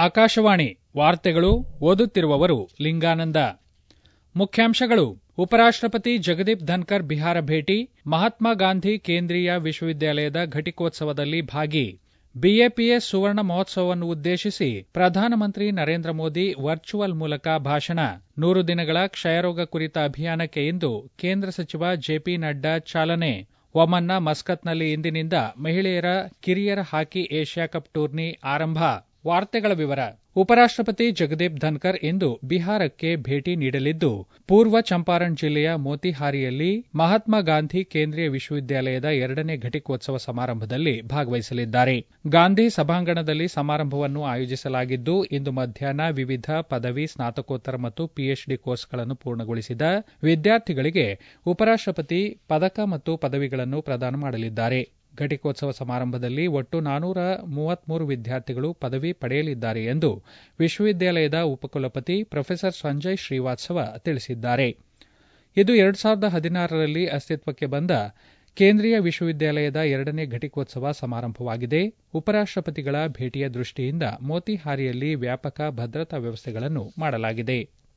ಆಕಾಶವಾಣಿ ವಾರ್ತೆಗಳು ಓದುತ್ತಿರುವವರು ಲಿಂಗಾನಂದ. ಮುಖ್ಯಾಂಶಗಳು: ಉಪರಾಷ್ಟಪತಿ ಜಗದೀಪ್ ಧನ್ಕರ್ ಬಿಹಾರ ಭೇಟಿ, ಮಹಾತ್ಮ ಗಾಂಧಿ ಕೇಂದ್ರೀಯ ವಿಶ್ವವಿದ್ಯಾಲಯದ ಘಟಿಕೋತ್ಸವದಲ್ಲಿ ಭಾಗಿ, ಬಿಎಪಿಎಸ್ ಸುವರ್ಣ ಮಹೋತ್ಸವವನ್ನು ಉದ್ದೇಶಿಸಿ ಪ್ರಧಾನಮಂತ್ರಿ ನರೇಂದ್ರ ಮೋದಿ ವರ್ಚುವಲ್ ಮೂಲಕ ಭಾಷಣ, 100 ದಿನಗಳ ಕ್ಷಯರೋಗ ಕುರಿತ ಅಭಿಯಾನಕ್ಕೆ ಇಂದು ಕೇಂದ್ರ ಸಚಿವ ಜೆಪಿ ನಡ್ಡಾ ಚಾಲನೆ, ಒಮನ್ನ ಮಸ್ಕತ್ನಲ್ಲಿ ಇಂದಿನಿಂದ ಮಹಿಳೆಯರ ಕಿರಿಯರ ಹಾಕಿ ಏಷ್ಯಾ ಕಪ್ ಟೂರ್ನಿ ಆರಂಭ. ವಾರ್ತೆಗಳ ವಿವರ: ಉಪರಾಷ್ಟಪತಿ ಜಗದೀಪ್ ಧನ್ಕರ್ ಇಂದು ಬಿಹಾರಕ್ಕೆ ಭೇಟಿ ನೀಡಲಿದ್ದು, ಪೂರ್ವ ಚಂಪಾರಣ್ ಜಿಲ್ಲೆಯ ಮೋತಿಹಾರಿಯಲ್ಲಿ ಮಹಾತ್ಮ ಗಾಂಧಿ ಕೇಂದ್ರೀಯ ವಿಶ್ವವಿದ್ಯಾಲಯದ 2ನೇ ಘಟಿಕೋತ್ಸವ ಸಮಾರಂಭದಲ್ಲಿ ಭಾಗವಹಿಸಲಿದ್ದಾರೆ. ಗಾಂಧಿ ಸಭಾಂಗಣದಲ್ಲಿ ಸಮಾರಂಭವನ್ನು ಆಯೋಜಿಸಲಾಗಿದ್ದು, ಇಂದು ಮಧ್ಯಾಹ್ನ ವಿವಿಧ ಪದವಿ, ಸ್ನಾತಕೋತ್ತರ ಮತ್ತು ಪಿಎಚ್ಡಿ ಕೋರ್ಸ್ಗಳನ್ನು ಪೂರ್ಣಗೊಳಿಸಿದ ವಿದ್ಯಾರ್ಥಿಗಳಿಗೆ ಉಪರಾಷ್ಟಪತಿ ಪದಕ ಮತ್ತು ಪದವಿಗಳನ್ನು ಪ್ರದಾನ ಮಾಡಲಿದ್ದಾರೆ. ಘಟಿಕೋತ್ಸವ ಸಮಾರಂಭದಲ್ಲಿ ಒಟ್ಟು 433 ವಿದ್ಯಾರ್ಥಿಗಳು ಪದವಿ ಪಡೆಯಲಿದ್ದಾರೆ ಎಂದು ವಿಶ್ವವಿದ್ಯಾಲಯದ ಉಪಕುಲಪತಿ ಪ್ರೊಫೆಸರ್ ಸಂಜಯ್ ಶ್ರೀವಾತ್ಸವ ತಿಳಿಸಿದ್ದಾರೆ. ಇದು 2016ರಲ್ಲಿ ಅಸ್ತಿತ್ವಕ್ಕೆ ಬಂದ ಕೇಂದ್ರೀಯ ವಿಶ್ವವಿದ್ಯಾಲಯದ 2ನೇ ಘಟಿಕೋತ್ಸವ ಸಮಾರಂಭವಾಗಿದೆ. ಉಪರಾಷ್ಟಪತಿಗಳ ಭೇಟಿಯ ದೃಷ್ಟಿಯಿಂದ ಮೋತಿಹಾರಿಯಲ್ಲಿ ವ್ಯಾಪಕ ಭದ್ರತಾ ವ್ಯವಸ್ಥೆಗಳನ್ನು ಮಾಡಲಾಗಿದೆ.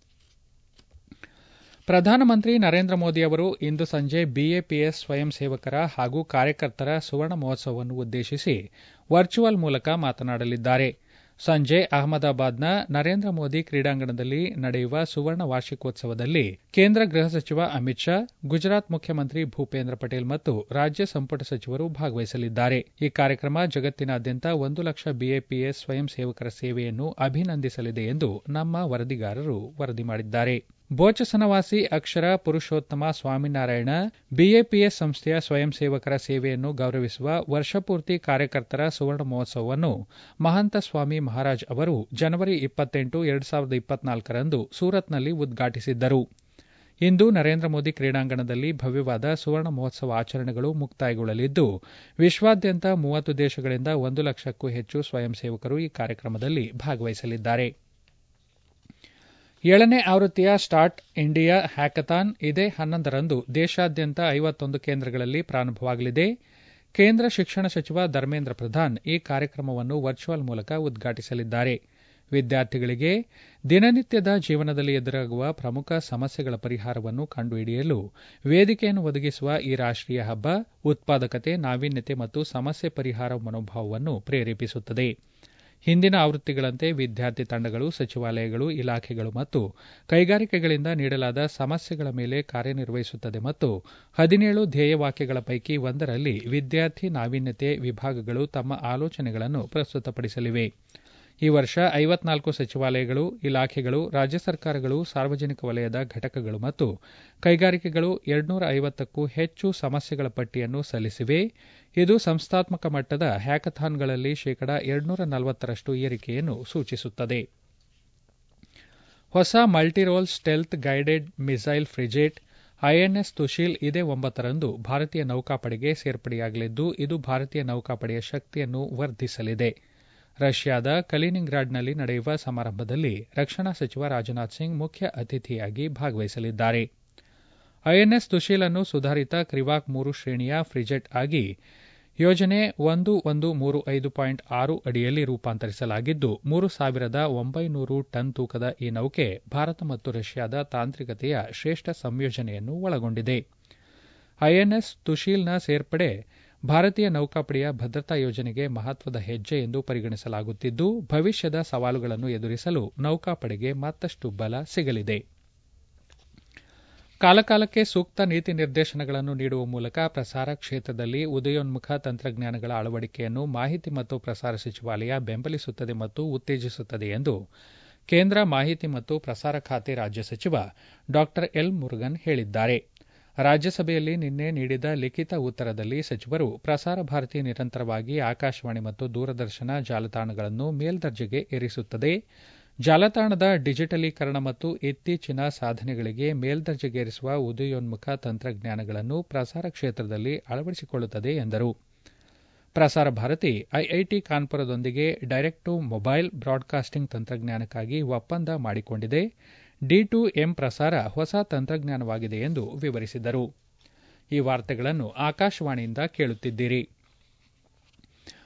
ಪ್ರಧಾನಮಂತ್ರಿ ನರೇಂದ್ರ ಮೋದಿ ಅವರು ಇಂದು ಸಂಜೆ ಬಿಎಪಿಎಸ್ ಸ್ವಯಂ ಸೇವಕರ ಹಾಗೂ ಕಾರ್ಯಕರ್ತರ ಸುವರ್ಣ ಮಹೋತ್ಸವವನ್ನು ಉದ್ದೇಶಿಸಿ ವರ್ಚುವಲ್ ಮೂಲಕ ಮಾತನಾಡಲಿದ್ದಾರೆ. ಸಂಜೆ ಅಹಮದಾಬಾದ್ನ ನರೇಂದ್ರ ಮೋದಿ ಕ್ರೀಡಾಂಗಣದಲ್ಲಿ ನಡೆಯುವ ಸುವರ್ಣ ವಾರ್ಷಿಕೋತ್ಸವದಲ್ಲಿ ಕೇಂದ್ರ ಗೃಹ ಸಚಿವ ಅಮಿತ್ ಶಾ, ಗುಜರಾತ್ ಮುಖ್ಯಮಂತ್ರಿ ಭೂಪೇಂದ್ರ ಪಟೇಲ್ ಮತ್ತು ರಾಜ್ಯ ಸಂಪುಟ ಸಚಿವರು ಭಾಗವಹಿಸಲಿದ್ದಾರೆ. ಈ ಕಾರ್ಯಕ್ರಮ ಜಗತ್ತಿನಾದ್ಯಂತ 1 ಲಕ್ಷ ಬಿಎಪಿಎಸ್ ಸ್ವಯಂ ಸೇವಕರ ಸೇವೆಯನ್ನು ಅಭಿನಂದಿಸಲಿದೆ ಎಂದು ನಮ್ಮ ವರದಿಗಾರರು ವರದಿ ಮಾಡಿದ್ದಾರೆ. ಬೋಚಸನವಾಸಿ ಅಕ್ಷರ ಪುರುಷೋತ್ತಮ ಸ್ವಾಮಿನಾರಾಯಣ ಬಿಎಪಿಎಸ್ ಸಂಸ್ಥೆಯ ಸ್ವಯಂ ಸೇವಕರ ಸೇವೆಯನ್ನು ಗೌರವಿಸುವ ವರ್ಷಪೂರ್ತಿ ಕಾರ್ಯಕರ್ತರ ಸುವರ್ಣ ಮಹೋತ್ಸವವನ್ನು ಮಹಂತ ಸ್ವಾಮಿ ಮಹಾರಾಜ್ ಅವರು ಜನವರಿ 28, 2024ರಂದು ಸೂರತ್ನಲ್ಲಿ ಉದ್ಘಾಟಿಸಿದ್ದರು. ಇಂದು ನರೇಂದ್ರ ಮೋದಿ ಕ್ರೀಡಾಂಗಣದಲ್ಲಿ ಭವ್ಯವಾದ ಸುವರ್ಣ ಮಹೋತ್ಸವ ಆಚರಣೆಗಳು ಮುಕ್ತಾಯಗೊಳ್ಳಲಿದ್ದು, ವಿಶ್ವಾದ್ಯಂತ 30 ದೇಶಗಳಿಂದ 1 ಲಕ್ಷಕ್ಕೂ ಹೆಚ್ಚು ಸ್ವಯಂ ಸೇವಕರು ಈ ಕಾರ್ಯಕ್ರಮದಲ್ಲಿ ಭಾಗವಹಿಸಲಿದ್ದಾರೆ. 7ನೇ ಆವೃತ್ತಿಯ ಸ್ಟಾರ್ಟ್ ಇಂಡಿಯಾ ಹ್ಯಾಕಥಾನ್ ಇದೇ 11ರಂದು ದೇಶಾದ್ಯಂತ 51 ಕೇಂದ್ರಗಳಲ್ಲಿ ಪ್ರಾರಂಭವಾಗಲಿದೆ. ಕೇಂದ್ರ ಶಿಕ್ಷಣ ಸಚಿವ ಧರ್ಮೇಂದ್ರ ಪ್ರಧಾನ್ ಈ ಕಾರ್ಯಕ್ರಮವನ್ನು ವರ್ಚುವಲ್ ಮೂಲಕ ಉದ್ಘಾಟಿಸಲಿದ್ದಾರೆ. ವಿದ್ಯಾರ್ಥಿಗಳಿಗೆ ದಿನನಿತ್ಯದ ಜೀವನದಲ್ಲಿ ಎದುರಾಗುವ ಪ್ರಮುಖ ಸಮಸ್ಯೆಗಳ ಪರಿಹಾರವನ್ನು ಕಂಡುಹಿಡಿಯಲು ವೇದಿಕೆಯನ್ನು ಒದಗಿಸುವ ಈ ರಾಷ್ಟೀಯ ಹಬ್ಬ ಉತ್ಪಾದಕತೆ, ನಾವೀನ್ಯತೆ ಮತ್ತು ಸಮಸ್ಯೆ ಪರಿಹಾರ ಮನೋಭಾವವನ್ನು ಪ್ರೇರೇಪಿಸುತ್ತದೆ. ಹಿಂದಿನ ಆವೃತ್ತಿಗಳಂತೆ ವಿದ್ಯಾರ್ಥಿ ತಂಡಗಳು, ಸಚಿವಾಲಯಗಳು, ಇಲಾಖೆಗಳು ಮತ್ತು ಕೈಗಾರಿಕೆಗಳಿಂದ ನೀಡಲಾದ ಸಮಸ್ಯೆಗಳ ಮೇಲೆ ಕಾರ್ಯನಿರ್ವಹಿಸುತ್ತದೆ ಮತ್ತು 17 ಧ್ಯೇಯವಾಕ್ಯಗಳ ಪೈಕಿ ಒಂದರಲ್ಲಿ ವಿದ್ಯಾರ್ಥಿ ನಾವೀನ್ಯತೆ ವಿಭಾಗಗಳು ತಮ್ಮ ಆಲೋಚನೆಗಳನ್ನು ಪ್ರಸ್ತುತಪಡಿಸಲಿವೆ. ಈ ವರ್ಷ 54 ಸಚಿವಾಲಯಗಳು, ಇಲಾಖೆಗಳು, ರಾಜ್ಯ ಸರ್ಕಾರಗಳು, ಸಾರ್ವಜನಿಕ ವಲಯದ ಘಟಕಗಳು ಮತ್ತು ಕೈಗಾರಿಕೆಗಳು 250ಕ್ಕೂ ಹೆಚ್ಚು ಸಮಸ್ಯೆಗಳ ಪಟ್ಟಿಯನ್ನು ಸಲ್ಲಿಸಿವೆ. ಇದು ಸಂಸ್ಥಾತ್ಮಕ ಮಟ್ಟದ ಹ್ಯಾಕಥಾನ್ಗಳಲ್ಲಿ ಶೇಕಡ 240ರಷ್ಟು ಏರಿಕೆಯನ್ನು ಸೂಚಿಸುತ್ತದೆ. ಹೊಸ multirole stealth guided missile frigate INS Tushil ಇದೇ 9ರಂದು ಭಾರತೀಯ ನೌಕಾಪಡೆಗೆ ಸೇರ್ಪಡೆಯಾಗಲಿದ್ದು, ಇದು ಭಾರತೀಯ ನೌಕಾಪಡೆಯ ಶಕ್ತಿಯನ್ನು ವರ್ಧಿಸಲಿದೆ. ರಷ್ಯಾದ ಕಲಿನಿಂಗ್ರಾಡ್ನಲ್ಲಿ ನಡೆಯುವ ಸಮಾರಂಭದಲ್ಲಿ ರಕ್ಷಣಾ ಸಚಿವ ರಾಜನಾಥ್ ಸಿಂಗ್ ಮುಖ್ಯ ಅತಿಥಿಯಾಗಿ ಭಾಗವಹಿಸಲಿದ್ದಾರೆ. ಐಎನ್ಎಸ್ ತುಶೀಲ್ ಅನ್ನು ಸುಧಾರಿತ ಕ್ರಿವಾಕ್ 3 ಶ್ರೇಣಿಯ ಫ್ರಿಗೇಟ್ ಆಗಿ ಯೋಜನೆ 1135.6 ಅಡಿಯಲ್ಲಿ ರೂಪಾಂತರಿಸಲಾಗಿದ್ದು, 3,900 ಟನ್ ತೂಕದ ಈ ನೌಕೆ ಭಾರತ ಮತ್ತು ರಷ್ಯಾದ ತಾಂತ್ರಿಕತೆಯ ಶ್ರೇಷ್ಠ ಸಂಯೋಜನೆಯನ್ನು ಒಳಗೊಂಡಿದೆ. ಐಎನ್ಎಸ್ ತುಶೀಲ್ನ ಸೇರ್ಪಡೆ ಭಾರತೀಯ ನೌಕಾಪಡೆಯ ಭದ್ರತಾ ಯೋಜನೆಗೆ ಮಹತ್ವದ ಹೆಜ್ಜೆ ಎಂದು ಪರಿಗಣಿಸಲಾಗುತ್ತಿದ್ದು, ಭವಿಷ್ಯದ ಸವಾಲುಗಳನ್ನು ಎದುರಿಸಲು ನೌಕಾಪಡೆಗೆ ಮತ್ತಷ್ಟು ಬಲ ಸಿಗಲಿದೆ. ಕಾಲಕಾಲಕ್ಕೆ ಸೂಕ್ತ ನೀತಿ ನಿರ್ದೇಶನಗಳನ್ನು ನೀಡುವ ಮೂಲಕ ಪ್ರಸಾರ ಕ್ಷೇತ್ರದಲ್ಲಿ ಉದಯೋನ್ಮುಖ ತಂತ್ರಜ್ಞಾನಗಳ ಅಳವಡಿಕೆಯನ್ನು ಮಾಹಿತಿ ಮತ್ತು ಪ್ರಸಾರ ಸಚಿವಾಲಯ ಬೆಂಬಲಿಸುತ್ತದೆ ಮತ್ತು ಉತ್ತೇಜಿಸುತ್ತದೆ ಎಂದು ಕೇಂದ್ರ ಮಾಹಿತಿ ಮತ್ತು ಪ್ರಸಾರ ಖಾತೆ ರಾಜ್ಯ ಸಚಿವ ಡಾ ಎಲ್ ಮುರುಗನ್ ಹೇಳಿದ್ದಾರೆ. ರಾಜ್ಯಸಭೆಯಲ್ಲಿ ನಿನ್ನೆ ನೀಡಿದ ಲಿಖಿತ ಉತ್ತರದಲ್ಲಿ ಸಚಿವರು ಪ್ರಸಾರ ಭಾರತಿ ನಿರಂತರವಾಗಿ ಆಕಾಶವಾಣಿ ಮತ್ತು ದೂರದರ್ಶನ ಜಾಲತಾಣಗಳನ್ನು ಮೇಲ್ದರ್ಜೆಗೆ ಏರಿಸುತ್ತದೆ, ಜಾಲತಾಣದ ಡಿಜಿಟಲೀಕರಣ ಮತ್ತು ಇತ್ತೀಚಿನ ಸಾಧನೆಗಳಿಗೆ ಮೇಲ್ದರ್ಜೆಗೇರಿಸುವ ಉದಯೋನ್ಮುಖ ತಂತ್ರಜ್ಞಾನಗಳನ್ನು ಪ್ರಸಾರ ಕ್ಷೇತ್ರದಲ್ಲಿ ಅಳವಡಿಸಿಕೊಳ್ಳುತ್ತದೆ ಎಂದರು. ಪ್ರಸಾರ ಭಾರತಿ ಐಐಟಿ ಕಾನ್ಪುರದೊಂದಿಗೆ ಡೈರೆಕ್ಟ್ ಟು ಮೊಬೈಲ್ ಬ್ರಾಡ್ಕಾಸ್ಟಿಂಗ್ ತಂತ್ರಜ್ಞಾನಕ್ಕಾಗಿ ಒಪ್ಪಂದ ಮಾಡಿಕೊಂಡಿದೆ. ಡಿ2ಎಂ ಪ್ರಸಾರ ಹೊಸ ತಂತ್ರಜ್ಞಾನವಾಗಿದೆ ಎಂದು ವಿವರಿಸಿದರು. ಈ ವಾರ್ತೆಗಳನ್ನು ಆಕಾಶವಾಣಿಯಿಂದ ಕೇಳುತ್ತಿದ್ದೀರಿ.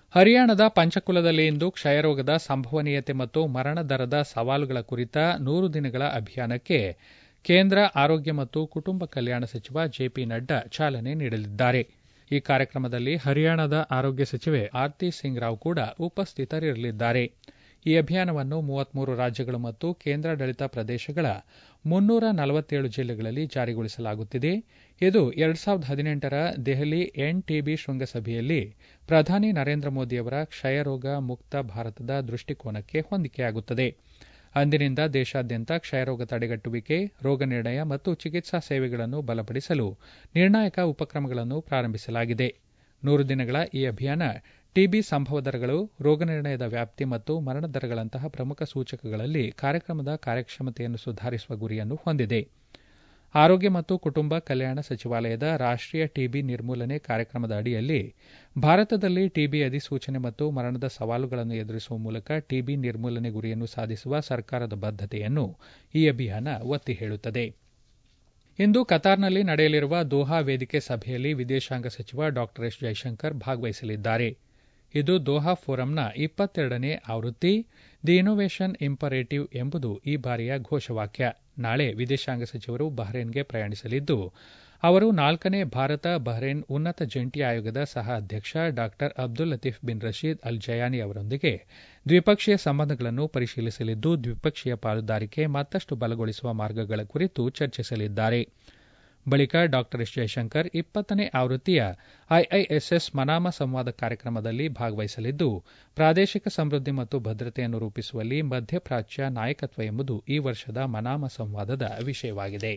ಹರಿಯಾಣದ ಪಂಚಕುಲದಲ್ಲಿ ಇಂದು ಕ್ಷಯರೋಗದ ಸಂಭವನೀಯತೆ ಮತ್ತು ಮರಣ ದರದ ಸವಾಲುಗಳ ಕುರಿತ 100 ದಿನಗಳ ಅಭಿಯಾನಕ್ಕೆ ಕೇಂದ್ರ ಆರೋಗ್ಯ ಮತ್ತು ಕುಟುಂಬ ಕಲ್ಯಾಣ ಸಚಿವ ಜೆಪಿ ನಡ್ಡಾ ಚಾಲನೆ ನೀಡಲಿದ್ದಾರೆ. ಈ ಕಾರ್ಯಕ್ರಮದಲ್ಲಿ ಹರಿಯಾಣದ ಆರೋಗ್ಯ ಸಚಿವೆ ಆರ್ತಿ ಸಿಂಗ್ ರಾವ್ ಕೂಡ ಉಪಸ್ಥಿತರಿರಲಿದ್ದಾರೆ. ಈ ಅಭಿಯಾನವನ್ನು 33 ರಾಜ್ಯಗಳು ಮತ್ತು ಕೇಂದ್ರಾಡಳಿತ ಪ್ರದೇಶಗಳ 347 ಜಿಲ್ಲೆಗಳಲ್ಲಿ ಜಾರಿಗೊಳಿಸಲಾಗುತ್ತಿದೆ. ಇದು 2018ರ ದೆಹಲಿ ಎನ್ಟಿಬಿ ಶೃಂಗಸಭೆಯಲ್ಲಿ ಪ್ರಧಾನಿ ನರೇಂದ್ರ ಮೋದಿಯವರ ಕ್ಷಯರೋಗ ಮುಕ್ತ ಭಾರತದ ದೃಷ್ಟಿಕೋನಕ್ಕೆ ಹೊಂದಿಕೆಯಾಗುತ್ತದೆ. ಅಂದಿನಿಂದ ದೇಶಾದ್ಯಂತ ಕ್ಷಯರೋಗ ತಡೆಗಟ್ಟುವಿಕೆ, ರೋಗ ನಿರ್ಣಯ ಮತ್ತು ಚಿಕಿತ್ಸಾ ಸೇವೆಗಳನ್ನು ಬಲಪಡಿಸಲು ನಿರ್ಣಾಯಕ ಉಪಕ್ರಮಗಳನ್ನು ಪ್ರಾರಂಭಿಸಲಾಗಿದೆ. 100 ದಿನಗಳ ಈ ಅಭಿಯಾನ ಟಿಬಿ ಸಂಭವ ದರಗಳು, ರೋಗ ನಿರ್ಣಯದ ವ್ಯಾಪ್ತಿ ಮತ್ತು ಮರಣ ದರಗಳಂತಹ ಪ್ರಮುಖ ಸೂಚಕಗಳಲ್ಲಿ ಕಾರ್ಯಕ್ರಮದ ಕಾರ್ಯಕ್ಷಮತೆಯನ್ನು ಸುಧಾರಿಸುವ ಗುರಿಯನ್ನು ಹೊಂದಿದೆ. ಆರೋಗ್ಯ ಮತ್ತು ಕುಟುಂಬ ಕಲ್ಯಾಣ ಸಚಿವಾಲಯದ ರಾಷ್ಟೀಯ ಟಿಬಿ ನಿರ್ಮೂಲನೆ ಕಾರ್ಯಕ್ರಮದ ಅಡಿಯಲ್ಲಿ ಭಾರತದಲ್ಲಿ ಟಿಬಿ ಅಧಿಸೂಚನೆ ಮತ್ತು ಮರಣದ ಸವಾಲುಗಳನ್ನು ಎದುರಿಸುವ ಮೂಲಕ ಟಿಬಿ ನಿರ್ಮೂಲನೆ ಗುರಿಯನ್ನು ಸಾಧಿಸುವ ಸರ್ಕಾರದ ಬದ್ಧತೆಯನ್ನು ಈ ಅಭಿಯಾನ ಒತ್ತಿ ಹೇಳುತ್ತದೆ. ಇಂದು ಕತಾರ್ನಲ್ಲಿ ನಡೆಯಲಿರುವ ದೋಹಾ ವೇದಿಕೆ ಸಭೆಯಲ್ಲಿ ವಿದೇಶಾಂಗ ಸಚಿವ ಡಾ ಎಸ್ ಜೈಶಂಕರ್ ಭಾಗವಹಿಸಲಿದ್ದಾರೆ. ಇದು ದೋಹಾ ಫೋರಂನ 22ನೇ ಆವೃತ್ತಿ. ದಿ ಇನ್ನೋವೇಷನ್ ಇಂಪರೇಟಿವ್ ಎಂಬುದು ಈ ಬಾರಿಯ ಘೋಷವಾಕ್ಯ. ನಾಳೆ ವಿದೇಶಾಂಗ ಸಚಿವರು ಬಹ್ರೇನ್ಗೆ ಪ್ರಯಾಣಿಸಲಿದ್ದು, ಅವರು 4ನೇ ಭಾರತ ಬಹ್ರೇನ್ ಉನ್ನತ ಜಂಟಿ ಆಯೋಗದ ಸಹ ಅಧ್ಯಕ್ಷ ಡಾ ಅಬ್ದುಲ್ ಲತೀಫ್ ಬಿನ್ ರಶೀದ್ ಅಲ್ ಜಯಾನಿ ಅವರೊಂದಿಗೆ ದ್ವಿಪಕ್ಷೀಯ ಸಂಬಂಧಗಳನ್ನು ಪರಿಶೀಲಿಸಲಿದ್ದು, ದ್ವಿಪಕ್ಷೀಯ ಪಾಲುದಾರಿಕೆ ಮತ್ತಷ್ಟು ಬಲಗೊಳಿಸುವ ಮಾರ್ಗಗಳ ಕುರಿತು ಚರ್ಚಿಸಲಿದ್ದಾರೆ. ಬಳಿಕ ಡಾ ಎಸ್ ಜೈಶಂಕರ್ 20ನೇ ಆವೃತ್ತಿಯ ಐಐಎಸ್ಎಸ್ ಮನಾಮ ಸಂವಾದ ಕಾರ್ಯಕ್ರಮದಲ್ಲಿ ಭಾಗವಹಿಸಲಿದ್ದು, ಪ್ರಾದೇಶಿಕ ಸಮೃದ್ಧಿ ಮತ್ತು ಭದ್ರತೆಯನ್ನು ರೂಪಿಸುವಲ್ಲಿ ಮಧ್ಯಪ್ರಾಚ್ಯ ನಾಯಕತ್ವ ಎಂಬುದು ಈ ವರ್ಷದ ಮನಾಮ ಸಂವಾದದ ವಿಷಯವಾಗಿದೆ.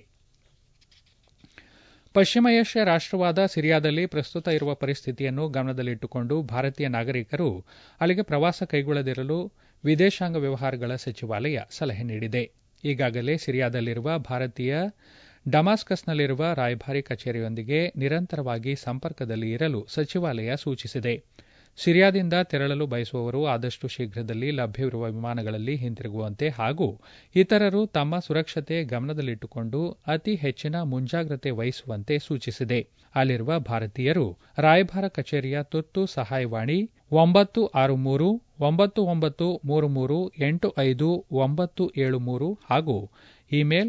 ಪಶ್ಚಿಮ ಏಷ್ಯಾ ರಾಷ್ಟವಾದ ಸಿರಿಯಾದಲ್ಲಿ ಪ್ರಸ್ತುತ ಇರುವ ಪರಿಸ್ಥಿತಿಯನ್ನು ಗಮನದಲ್ಲಿಟ್ಟುಕೊಂಡು ಭಾರತೀಯ ನಾಗರಿಕರು ಅಲ್ಲಿಗೆ ಪ್ರವಾಸ ಕೈಗೊಳ್ಳದಿರಲು ವಿದೇಶಾಂಗ ವ್ಯವಹಾರಗಳ ಸಚಿವಾಲಯ ಸಲಹೆ ನೀಡಿದೆ. ಈಗಾಗಲೇ ಸಿರಿಯಾದಲ್ಲಿರುವ ಭಾರತೀಯ ಡಮಾಸ್ಕಸ್ನಲ್ಲಿರುವ ರಾಯಭಾರಿ ಕಚೇರಿಯೊಂದಿಗೆ ನಿರಂತರವಾಗಿ ಸಂಪರ್ಕದಲ್ಲಿ ಇರಲು ಸಚಿವಾಲಯ ಸೂಚಿಸಿದೆ. ಸಿರಿಯಾದಿಂದ ತೆರಳಲು ಬಯಸುವವರು ಆದಷ್ಟು ಶೀಘ್ರದಲ್ಲಿ ಲಭ್ಯವಿರುವ ವಿಮಾನಗಳಲ್ಲಿ ಹಿಂತಿರುಗುವಂತೆ ಹಾಗೂ ಇತರರು ತಮ್ಮ ಸುರಕ್ಷತೆ ಗಮನದಲ್ಲಿಟ್ಟುಕೊಂಡು ಅತಿ ಹೆಚ್ಚಿನ ಮುಂಜಾಗ್ರತೆ ವಹಿಸುವಂತೆ ಸೂಚಿಸಿದೆ. ಅಲ್ಲಿರುವ ಭಾರತೀಯರು ರಾಯಭಾರ ಕಚೇರಿಯ ತುರ್ತು ಸಹಾಯವಾಣಿ 963 9933 85 ಹಾಗೂ ಇಮೇಲ್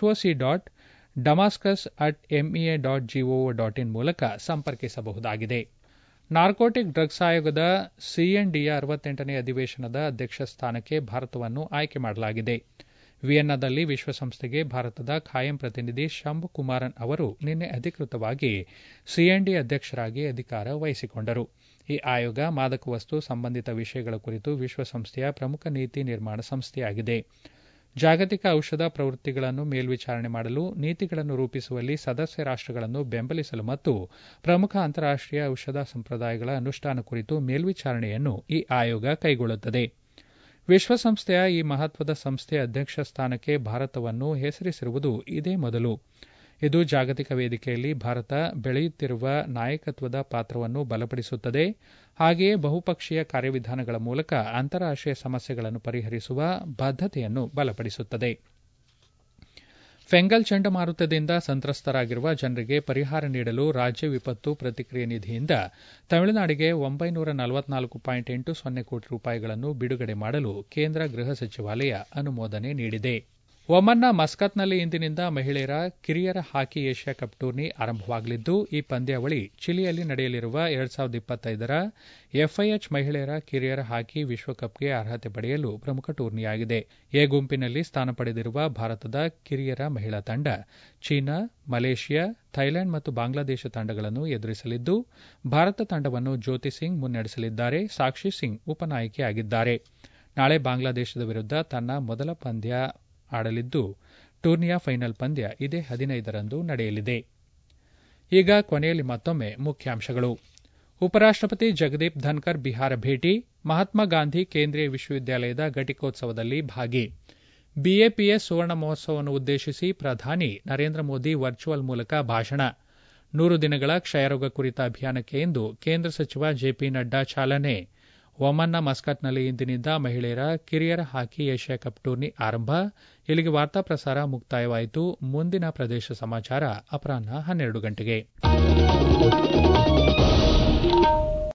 hoc.damascus@mea.gov.in ಮೂಲಕ ಸಂಪರ್ಕಿಸಬಹುದಾಗಿದೆ. ನಾರ್ಕೋಟಿಕ್ ಡ್ರಗ್ಸ್ ಆಯೋಗದ ಸಿಎನ್ಡಿಯ 68ನೇ ಅಧಿವೇಶನದ ಅಧ್ಯಕ್ಷ ಸ್ಥಾನಕ್ಕೆ ಭಾರತವನ್ನು ಆಯ್ಕೆ ಮಾಡಲಾಗಿದೆ. ವಿಯೆನ್ನಾದಲ್ಲಿ ವಿಶ್ವಸಂಸ್ಥೆಗೆ ಭಾರತದ ಖಾಯಂ ಪ್ರತಿನಿಧಿ ಶಂಭು ಕುಮಾರನ್ ಅವರು ನಿನ್ನೆ ಅಧಿಕೃತವಾಗಿ ಸಿಎನ್ಡಿ ಅಧ್ಯಕ್ಷರಾಗಿ ಅಧಿಕಾರ ವಹಿಸಿಕೊಂಡರು. ಈ ಆಯೋಗ ಮಾದಕ ವಸ್ತು ಸಂಬಂಧಿತ ವಿಷಯಗಳ ಕುರಿತು ವಿಶ್ವಸಂಸ್ಥೆಯ ಪ್ರಮುಖ ನೀತಿ ನಿರ್ಮಾಣ ಸಂಸ್ಥೆಯಾಗಿದೆ. ಜಾಗತಿಕ ಔಷಧ ಪ್ರವೃತ್ತಿಗಳನ್ನು ಮೇಲ್ವಿಚಾರಣೆ ಮಾಡಲು, ನೀತಿಗಳನ್ನು ರೂಪಿಸುವಲ್ಲಿ ಸದಸ್ಯ ರಾಷ್ಟಗಳನ್ನು ಬೆಂಬಲಿಸಲು ಮತ್ತು ಪ್ರಮುಖ ಅಂತಾರಾಷ್ಟೀಯ ಔಷಧ ಸಂಪ್ರದಾಯಗಳ ಅನುಷ್ಠಾನ ಕುರಿತು ಮೇಲ್ವಿಚಾರಣೆಯನ್ನು ಈ ಆಯೋಗ ಕೈಗೊಳ್ಳುತ್ತದೆ. ವಿಶ್ವಸಂಸ್ಥೆಯ ಈ ಮಹತ್ವದ ಸಂಸ್ಥೆಯ ಅಧ್ಯಕ್ಷ ಸ್ಥಾನಕ್ಕೆ ಭಾರತವನ್ನು ಹೆಸರಿಸಿರುವುದು ಇದೇ ಮೊದಲು. ಇದು ಜಾಗತಿಕ ವೇದಿಕೆಯಲ್ಲಿ ಭಾರತ ಬೆಳೆಯುತ್ತಿರುವ ನಾಯಕತ್ವದ ಪಾತ್ರವನ್ನು ಬಲಪಡಿಸುತ್ತದೆ. ಹಾಗೆಯೇ ಬಹುಪಕ್ಷೀಯ ಕಾರ್ಯವಿಧಾನಗಳ ಮೂಲಕ ಅಂತಾರಾಷ್ಟೀಯ ಸಮಸ್ಯೆಗಳನ್ನು ಪರಿಹರಿಸುವ ಬದ್ಧತೆಯನ್ನು ಬಲಪಡಿಸುತ್ತದೆ. ಫೆಂಗಲ್ ಚಂಡಮಾರುತದಿಂದ ಸಂತ್ರಸ್ತರಾಗಿರುವ ಜನರಿಗೆ ಪರಿಹಾರ ನೀಡಲು ರಾಜ್ಯ ವಿಪತ್ತು ಪ್ರತಿಕ್ರಿಯೆ ನಿಧಿಯಿಂದ ತಮಿಳುನಾಡಿಗೆ 944.80 ಕೋಟಿ ರೂಪಾಯಿಗಳನ್ನು ಬಿಡುಗಡೆ ಮಾಡಲು ಕೇಂದ್ರ ಗೃಹ ಸಚಿವಾಲಯ ಅನುಮೋದನೆ ನೀಡಿದೆ. ಒಮನ್ನ ಮಸ್ಕತ್ನಲ್ಲಿ ಇಂದಿನಿಂದ ಮಹಿಳೆಯರ ಕಿರಿಯರ ಹಾಕಿ ಏಷ್ಯಾ ಕಪ್ ಟೂರ್ನಿ ಆರಂಭವಾಗಲಿದ್ದು, ಈ ಪಂದ್ಯಾವಳಿ ಚಿಲಿಯಲ್ಲಿ ನಡೆಯಲಿರುವ 2025ರ ಎಫ್ಐಎಚ್ ಮಹಿಳೆಯರ ಕಿರಿಯರ ಹಾಕಿ ವಿಶ್ವಕಪ್ಗೆ ಅರ್ಹತೆ ಪಡೆಯಲು ಪ್ರಮುಖ ಟೂರ್ನಿಯಾಗಿದೆ. ಎ ಗುಂಪಿನಲ್ಲಿ ಸ್ಥಾನ ಪಡೆದಿರುವ ಭಾರತದ ಕಿರಿಯರ ಮಹಿಳಾ ತಂಡ ಚೀನಾ, ಮಲೇಷಿಯಾ, ಥೈಲ್ಯಾಂಡ್ ಮತ್ತು ಬಾಂಗ್ಲಾದೇಶ ತಂಡಗಳನ್ನು ಎದುರಿಸಲಿದ್ದು, ಭಾರತ ತಂಡವನ್ನು ಜ್ಯೋತಿ ಸಿಂಗ್ ಮುನ್ನಡೆಸಲಿದ್ದಾರೆ. ಸಾಕ್ಷಿ ಸಿಂಗ್ ಉಪನಾಯಕಿಯಾಗಿದ್ದಾರೆ. ನಾಳೆ ಬಾಂಗ್ಲಾದೇಶದ ವಿರುದ್ಧ ತನ್ನ ಮೊದಲ ಪಂದ್ಯ ಆಡಲಿದ್ದು, ಟೂರ್ನಿಯ ಫೈನಲ್ ಪಂದ್ಯ ಇದೇ 15ರಂದು ನಡೆಯಲಿದೆ. ಈಗ ಕೊನೆಯಲ್ಲಿ ಮತ್ತೊಮ್ಮೆ ಮುಖ್ಯಾಂಶಗಳು. ಉಪರಾಷ್ಟಪತಿ ಜಗದೀಪ್ ಧನ್ಕರ್ ಬಿಹಾರ ಭೇಟಿ, ಮಹಾತ್ಮ ಗಾಂಧಿ ಕೇಂದ್ರೀಯ ವಿಶ್ವವಿದ್ಯಾಲಯದ ಘಟಿಕೋತ್ಸವದಲ್ಲಿ ಭಾಗಿ. ಬಿಎಪಿಎಸ್ ಸುವರ್ಣ ಮಹೋತ್ಸವವನ್ನು ಉದ್ದೇಶಿಸಿ ಪ್ರಧಾನಿ ನರೇಂದ್ರ ಮೋದಿ ವರ್ಚುವಲ್ ಮೂಲಕ ಭಾಷಣ. 100 ದಿನಗಳ ಕ್ಷಯರೋಗ ಕುರಿತ ಅಭಿಯಾನಕ್ಕೆ ಇಂದು ಕೇಂದ್ರ ಸಚಿವ ಜೆಪಿ ನಡ್ಡಾ ಚಾಲನೆ. ಒಮನ್ನ ಮಸ್ಕತ್ನಲ್ಲಿ ಇಂದಿನಿಂದ ಮಹಿಳೆಯರ ಕಿರಿಯರ ಹಾಕಿ ಏಷ್ಯಾ ಕಪ್ ಟೂರ್ನಿ ಆರಂಭ. ಇಲ್ಲಿಗೆ ವಾರ್ತಾ ಪ್ರಸಾರ ಮುಕ್ತಾಯವಾಯಿತು. ಮುಂದಿನ ಪ್ರದೇಶ ಸಮಾಚಾರ ಅಪರಾಹ್ನ 12 ಗಂಟೆಗೆ.